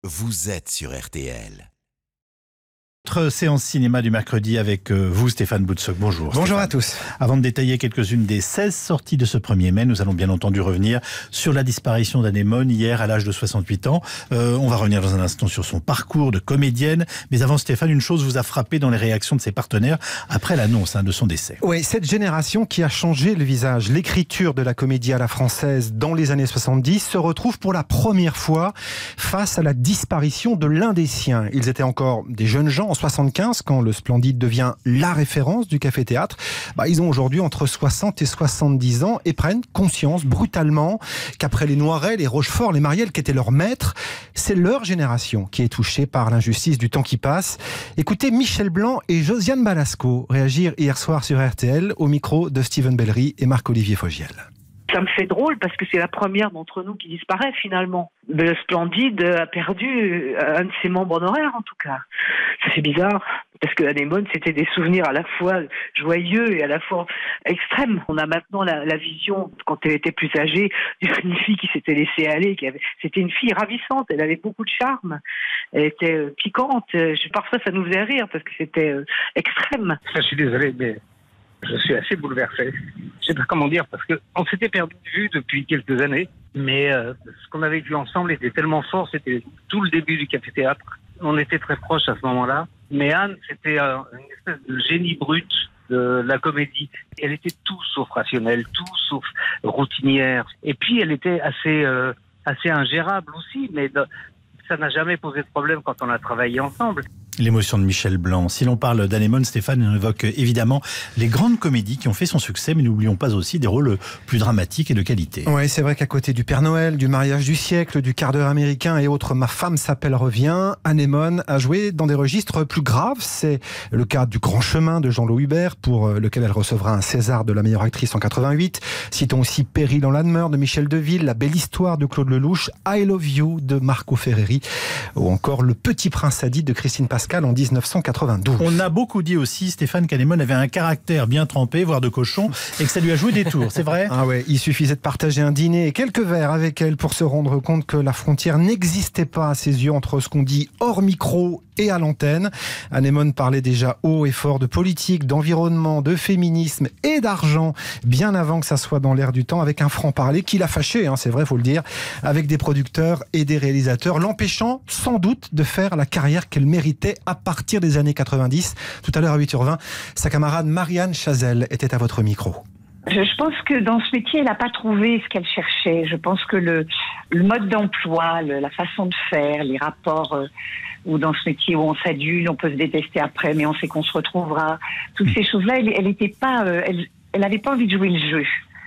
vous êtes sur RTL. Notre séance cinéma du mercredi avec vous, Stéphane Boutsock. Bonjour. Bonjour Stéphane. à tous. Avant de détailler quelques-unes des 16 sorties de ce 1er mai, nous allons bien entendu revenir sur la disparition d'Anémone hier à l'âge de 68 ans. On va revenir dans un instant sur son parcours de comédienne. Mais avant, Stéphane, une chose vous a frappé dans les réactions de ses partenaires après l'annonce de son décès. Oui, cette génération qui a changé le visage, l'écriture de la comédie à la française dans les années 70 se retrouve pour la première fois face à la disparition de l'un des siens. Ils étaient encore des jeunes gens en 75, quand le Splendide devient la référence du café-théâtre. Ils ont aujourd'hui entre 60 et 70 ans et prennent conscience brutalement qu'après les Noiret, les Rochefort, les Marielle qui étaient leurs maîtres, c'est leur génération qui est touchée par l'injustice du temps qui passe. Écoutez Michel Blanc et Josiane Balasco réagir hier soir sur RTL au micro de Steven Bellery et Marc-Olivier Fogiel. Ça me fait drôle parce que c'est la première d'entre nous qui disparaît finalement. Le Splendide a perdu un de ses membres honoraires en tout cas. Ça fait bizarre parce que Anémone c'était des souvenirs à la fois joyeux et à la fois extrêmes. On a maintenant la vision, quand elle était plus âgée, d'une fille qui s'était laissée aller. C'était une fille ravissante, elle avait beaucoup de charme, elle était piquante. Parfois ça nous faisait rire parce que c'était extrême. Je suis désolé mais... je suis assez bouleversé. Je sais pas comment dire, parce qu'on s'était perdu de vue depuis quelques années, mais ce qu'on avait vu ensemble était tellement fort, c'était tout le début du café-théâtre. On était très proches à ce moment-là, mais Anne, c'était une espèce de génie brut de la comédie. Elle était tout sauf rationnelle, tout sauf routinière. Et puis, elle était assez ingérable aussi, mais ça n'a jamais posé de problème quand on a travaillé ensemble. L'émotion de Michel Blanc. Si l'on parle d'Anémone, Stéphane, on évoque évidemment les grandes comédies qui ont fait son succès, mais n'oublions pas aussi des rôles plus dramatiques et de qualité. Oui, c'est vrai qu'à côté du Père Noël, du Mariage du siècle, du Quart d'heure américain et autres, Ma femme s'appelle revient, Anémone a joué dans des registres plus graves. C'est le cas du Grand chemin de Jean-Louis Hubert, pour lequel elle recevra un César de la meilleure actrice en 88. Citons aussi Péril en Lanmeur de Michel Deville, La belle histoire de Claude Lelouch, I Love You de Marco Ferreri, ou encore Le Petit prince Hadid de Christine Pascal en 1992. On a beaucoup dit aussi, Stéphane, qu'Anémone avait un caractère bien trempé, voire de cochon, et que ça lui a joué des tours, c'est vrai ? Ah ouais, il suffisait de partager un dîner et quelques verres avec elle pour se rendre compte que la frontière n'existait pas à ses yeux entre ce qu'on dit hors micro et à l'antenne. Anémone parlait déjà haut et fort de politique, d'environnement, de féminisme et d'argent, bien avant que ça soit dans l'air du temps, avec un franc-parler qui l'a fâché, c'est vrai, faut le dire, avec des producteurs et des réalisateurs, l'empêchant sans doute de faire la carrière qu'elle méritait à partir des années 90. Tout à l'heure à 8h20, sa camarade Marianne Chazelle était à votre micro. Je pense que dans ce métier, elle n'a pas trouvé ce qu'elle cherchait. Je pense que le mode d'emploi, la façon de faire, les rapports, ou dans ce métier où on s'adule, on peut se détester après, mais on sait qu'on se retrouvera. Toutes ces choses-là, elle n'avait pas envie de jouer le jeu.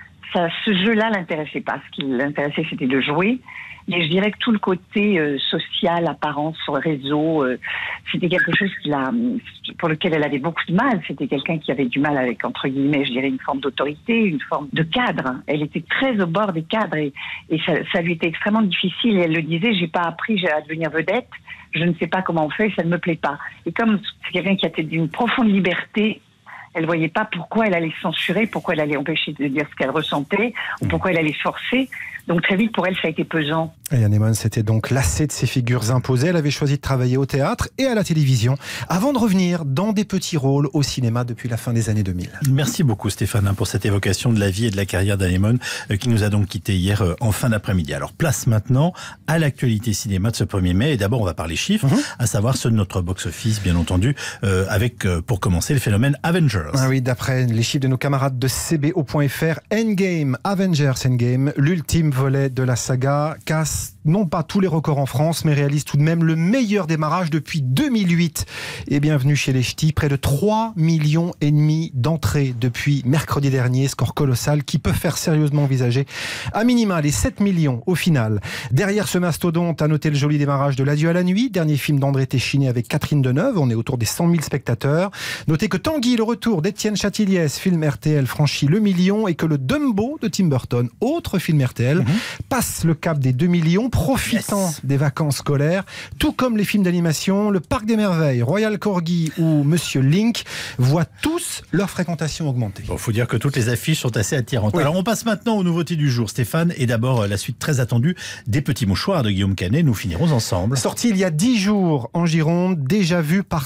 Ce jeu-là l'intéressait pas. Ce qui l'intéressait, c'était de jouer. Mais je dirais que tout le côté social, apparence sur le réseau, c'était quelque chose pour lequel elle avait beaucoup de mal. C'était quelqu'un qui avait du mal avec, entre guillemets, je dirais, une forme d'autorité, une forme de cadre. Elle était très au bord des cadres et ça lui était extrêmement difficile. Et elle le disait, j'ai pas appris à devenir vedette, je ne sais pas comment on fait, ça ne me plaît pas. Et comme c'est quelqu'un qui était d'une profonde liberté, elle voyait pas pourquoi elle allait censurer, pourquoi elle allait empêcher de dire ce qu'elle ressentait, ou pourquoi elle allait forcer. Donc très vite, pour elle, ça a été pesant. Et Anémone s'était donc lassée de ces figures imposées. Elle avait choisi de travailler au théâtre et à la télévision, avant de revenir dans des petits rôles au cinéma depuis la fin des années 2000. Merci beaucoup Stéphane pour cette évocation de la vie et de la carrière d'Anémone qui nous a donc quittés hier en fin d'après-midi. Alors place maintenant à l'actualité cinéma de ce 1er mai. Et d'abord, on va parler chiffres, à savoir ceux de notre box-office, bien entendu, avec, pour commencer, le phénomène Avengers. Ah oui, d'après les chiffres de nos camarades de CBO.fr, Endgame, Avengers Endgame, l'ultime volet de la saga, casse non pas tous les records en France, mais réalise tout de même le meilleur démarrage depuis 2008. Et bienvenue chez les Ch'tis, près de 3,5 millions d'entrées depuis mercredi dernier, score colossal qui peut faire sérieusement envisager à minima les 7 millions au final. Derrière ce mastodonte, à noter le joli démarrage de L'Adieu à la nuit, dernier film d'André Téchiné avec Catherine Deneuve, on est autour des 100 000 spectateurs. Notez que Tanguy, le retour d'Étienne Châtilliès, film RTL, franchit le million, et que le Dumbo de Tim Burton, autre film RTL, passe le cap des 2 millions, profitant des vacances scolaires, tout comme les films d'animation, le Parc des Merveilles, Royal Corgi ou Monsieur Link voient tous leur fréquentation augmenter. Bon, faut dire que toutes les affiches sont assez attirantes. Oui. Alors on passe maintenant aux nouveautés du jour, Stéphane, et d'abord la suite très attendue des Petits Mouchoirs de Guillaume Canet. Nous finirons ensemble. Sorti il y a 10 jours en Gironde, déjà vu par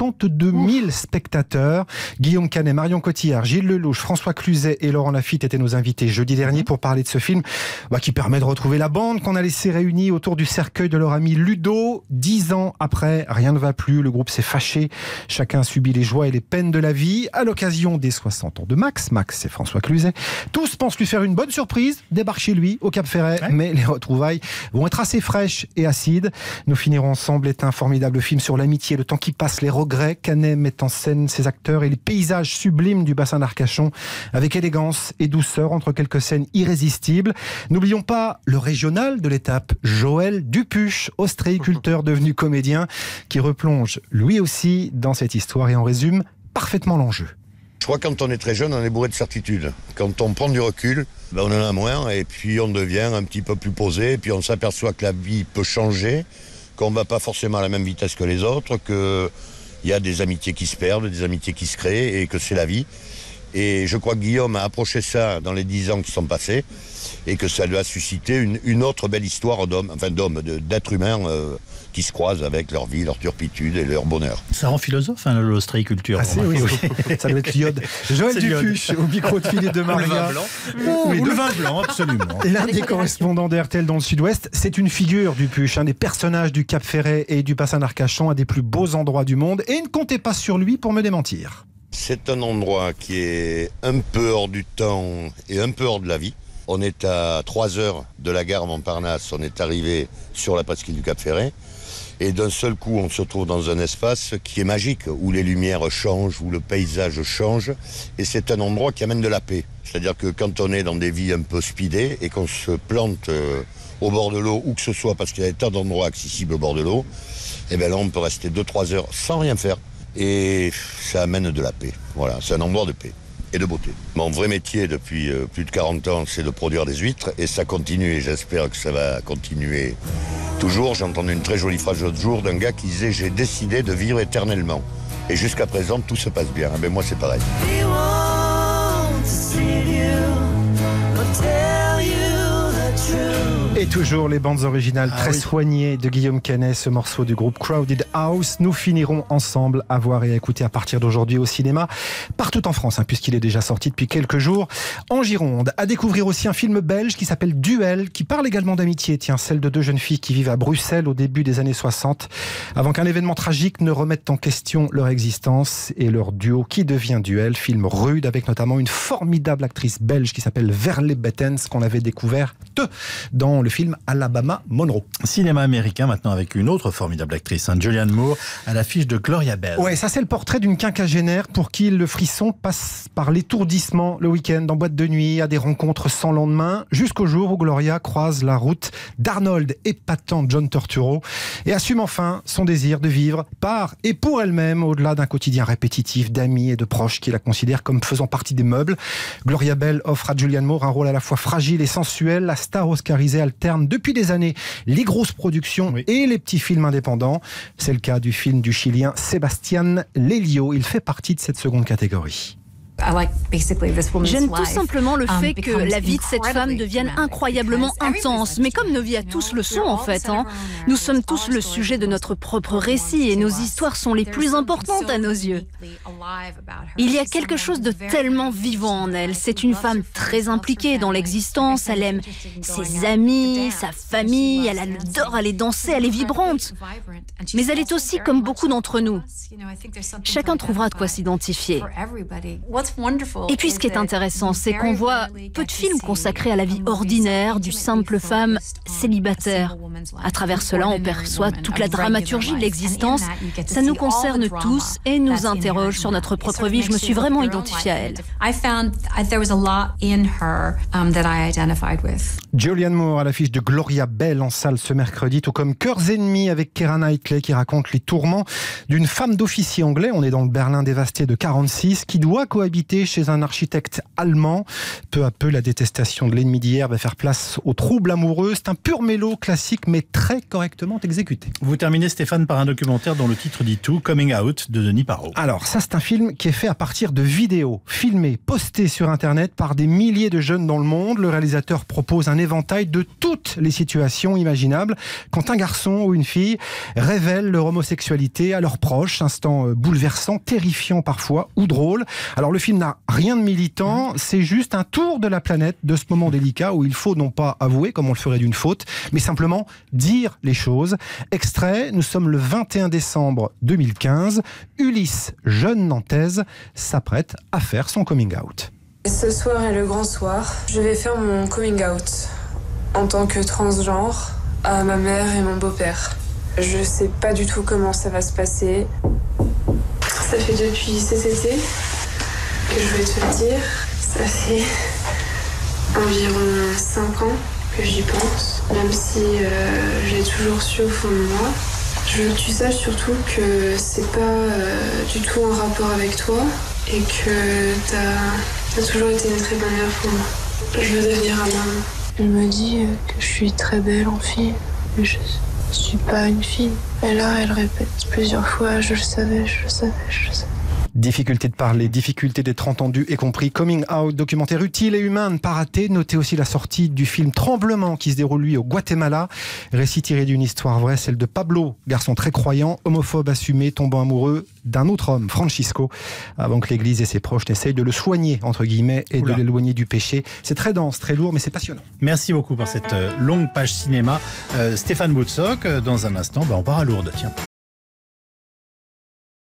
52 000 spectateurs. Guillaume Canet, Marion Cotillard, Gilles Lelouch, François Cluzet et Laurent Lafitte étaient nos invités jeudi dernier pour parler de ce film qui permet de retrouver la bande qu'on a laissée réunie autour du cercueil de leur ami Ludo. 10 ans après, rien ne va plus, le groupe s'est fâché, chacun subit les joies et les peines de la vie. À l'occasion des 60 ans de Max, c'est François Cluzet, tous pensent lui faire une bonne surprise, débarquent chez lui au Cap Ferret, mais les retrouvailles vont être assez fraîches et acides. Nous finirons ensemble est un formidable film sur l'amitié, le temps qui passe, les regrets. Canet met en scène ses acteurs et les paysages sublimes du bassin d'Arcachon avec élégance et douceur entre quelques scènes irrésistibles. N'oublions pas le régional de l'étape, Joël Dupuche, ostréiculteur devenu comédien, qui replonge lui aussi dans cette histoire et en résume parfaitement l'enjeu. Je crois que quand on est très jeune, on est bourré de certitudes. Quand on prend du recul, on en a moins et puis on devient un petit peu plus posé. Et puis on s'aperçoit que la vie peut changer, qu'on ne va pas forcément à la même vitesse que les autres, qu'il y a des amitiés qui se perdent, des amitiés qui se créent et que c'est la vie. Et je crois que Guillaume a approché ça dans les 10 ans qui sont passés et que ça lui a suscité une autre belle histoire d'êtres humains qui se croisent avec leur vie, leur turpitude et leur bonheur. Ça rend philosophe, l'ostréiculture. Oui. Ça doit être l'iode. Joël Dupuche, au micro de Philippe de Maria. Ou le vin blanc, absolument. L'un des correspondants d'RTL dans le Sud-Ouest, c'est une figure Dupuche, un des personnages du Cap Ferret et du bassin d'Arcachon, un des plus beaux endroits du monde. Et ne comptez pas sur lui pour me démentir. C'est un endroit qui est un peu hors du temps et un peu hors de la vie. On est à 3 heures de la gare Montparnasse, on est arrivé sur la presqu'île du Cap Ferret. Et d'un seul coup, on se trouve dans un espace qui est magique, où les lumières changent, où le paysage change. Et c'est un endroit qui amène de la paix. C'est-à-dire que quand on est dans des vies un peu speedées et qu'on se plante au bord de l'eau, où que ce soit, parce qu'il y a tant d'endroits accessibles au bord de l'eau, et bien là, on peut rester 2-3 heures sans rien faire. Et ça amène de la paix. Voilà, c'est un endroit de paix et de beauté. Mon vrai métier depuis plus de 40 ans, c'est de produire des huîtres et ça continue et j'espère que ça va continuer toujours. J'ai entendu une très jolie phrase l'autre jour d'un gars qui disait « J'ai décidé de vivre éternellement ». Et jusqu'à présent, tout se passe bien. Ben moi, c'est pareil. Et toujours les bandes originales très soignées de Guillaume Canet, ce morceau du groupe Crowded House. Nous finirons ensemble à voir et à écouter à partir d'aujourd'hui au cinéma, partout en France, puisqu'il est déjà sorti depuis quelques jours, en Gironde. À découvrir aussi un film belge qui s'appelle Duel, qui parle également d'amitié, celle de 2 jeunes filles qui vivent à Bruxelles au début des années 60, avant qu'un événement tragique ne remette en question leur existence et leur duo qui devient Duel, film rude avec notamment une formidable actrice belge qui s'appelle Verle Bettens, qu'on avait découvert dans le film Alabama Monroe. Cinéma américain maintenant avec une autre formidable actrice, Julianne Moore, à l'affiche de Gloria Bell. Ouais, ça c'est le portrait d'une quinquagénaire pour qui le frisson passe par l'étourdissement le week-end, en boîte de nuit, à des rencontres sans lendemain, jusqu'au jour où Gloria croise la route d'Arnold épatant John Turturro et assume enfin son désir de vivre par et pour elle-même, au-delà d'un quotidien répétitif d'amis et de proches qui la considèrent comme faisant partie des meubles. Gloria Bell offre à Julianne Moore un rôle à la fois fragile et sensuel. La star oscarisée alterne depuis des années les grosses productions et les petits films indépendants. C'est le cas du film du Chilien Sébastien Lelio. Il fait partie de cette seconde catégorie. J'aime tout simplement le fait que la vie de cette femme devienne incroyablement intense. Mais comme nos vies à tous le sont en fait, nous sommes tous le sujet de notre propre récit et nos histoires sont les plus importantes à nos yeux. Il y a quelque chose de tellement vivant en elle. C'est une femme très impliquée dans l'existence. Elle aime ses amis, sa famille, elle adore aller danser, elle est vibrante. Mais elle est aussi comme beaucoup d'entre nous. Chacun trouvera de quoi s'identifier. Et puis ce qui est intéressant, c'est qu'on voit peu de films consacrés à la vie ordinaire du simple femme célibataire. À travers cela, on perçoit toute la dramaturgie de l'existence. Ça nous concerne tous et nous interroge sur notre propre vie. Je me suis vraiment identifiée à elle. Julianne Moore à l'affiche de Gloria Bell en salle ce mercredi, tout comme Cœurs ennemis avec Keira Knightley qui raconte les tourments d'une femme d'officier anglais, on est dans le Berlin dévasté de 46, qui doit cohabiter naïveté chez un architecte allemand. Peu à peu, la détestation de l'ennemi d'hier va faire place au trouble amoureux. C'est un pur mélo classique, mais très correctement exécuté. Vous terminez, Stéphane, par un documentaire dont le titre dit tout, Coming Out, de Denis Parot. Alors, ça, c'est un film qui est fait à partir de vidéos filmées, postées sur Internet par des milliers de jeunes dans le monde. Le réalisateur propose un éventail de toutes les situations imaginables quand un garçon ou une fille révèle leur homosexualité à leurs proches. Instant bouleversant, terrifiant parfois, ou drôle. Alors, le film n'a rien de militant, c'est juste un tour de la planète de ce moment délicat où il faut non pas avouer, comme on le ferait d'une faute, mais simplement dire les choses. Extrait, nous sommes le 21 décembre 2015. Ulysse, jeune nantaise, s'apprête à faire son coming out. Ce soir est le grand soir. Je vais faire mon coming out en tant que transgenre à ma mère et mon beau-père. Je sais pas du tout comment ça va se passer. Ça fait depuis cet été que je vais te le dire. Ça fait environ 5 ans que j'y pense, même si j'ai toujours su au fond de moi. Je veux que tu saches surtout que c'est pas du tout en rapport avec toi et que t'as toujours été une très bonne mère pour moi. Je veux devenir un homme. Elle me dit que je suis très belle en fille, mais je suis pas une fille. Et là, elle répète plusieurs fois, je le savais, je le savais, je le savais. Difficulté de parler, difficulté d'être entendu et compris. Coming Out, documentaire utile et humain, ne pas rater. Notez aussi la sortie du film Tremblement qui se déroule lui au Guatemala. Récit tiré d'une histoire vraie, celle de Pablo, garçon très croyant, homophobe assumé, tombant amoureux d'un autre homme, Francisco, avant que l'Église et ses proches n'essayent de le soigner, entre guillemets, et de l'éloigner du péché. C'est très dense, très lourd, mais c'est passionnant. Merci beaucoup pour cette longue page cinéma. Stéphane Boutsock, dans un instant, on part à Lourdes. Tiens.